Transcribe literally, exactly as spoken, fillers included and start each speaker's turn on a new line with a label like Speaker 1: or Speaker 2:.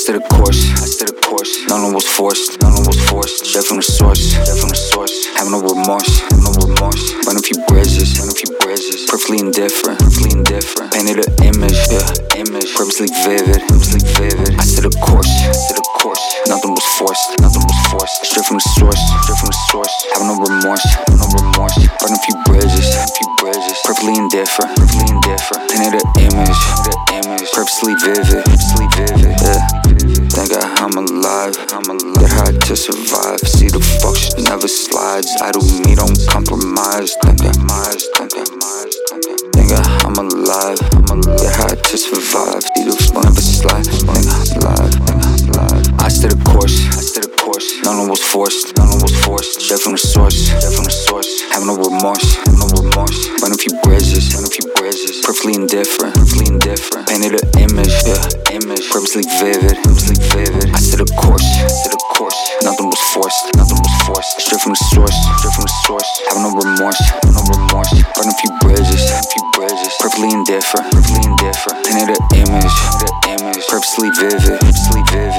Speaker 1: stayed the course, I stayed the course. None of it was forced, none of it was forced. Straight from the source, straight from the source. Have no remorse, have no remorse. Run a few bridges, run a few bridges. Perfectly indifferent, perfectly indifferent. Painted an image, yeah, image. Purposely vivid, purposely vivid. I stayed the course, I stayed the course. Nothing was forced, nothing was forced. Straight from the source, straight from the source. Have no remorse, have no remorse. Run a few bridges, a few bridges. Perfectly indifferent, perfectly indifferent. Painted an image, the image. Purposely vivid, purposely vivid. Yeah. Thank God I'm alive, I'm alive. Get hard to survive. See the fuck shit never slides. Idle me, don't compromise. Thank God, thank God, thank God I'm alive, I'm alive. Get hard to survive. See the fuck never slides. Thank God I'm alive, thank God I'm alive. I stayed the course, I stayed the course. None of it was forced, none of it was forced. Straight from the source, straight from the source. Have no remorse, have no remorse. Run a few bridges, run a few bridges. Perfectly indifferent, perfectly indifferent. Painted an image, yeah, image. Purposely vivid, purposely vivid. I stayed the course, I stayed the course. Nothing was forced, nothing was forced. Straight from the source, straight from the source. Have no remorse, have no remorse. Run a few bridges, a few bridges. Perfectly indifferent, perfectly indifferent. Painted an image, the image. Purposely vivid, purposely vivid.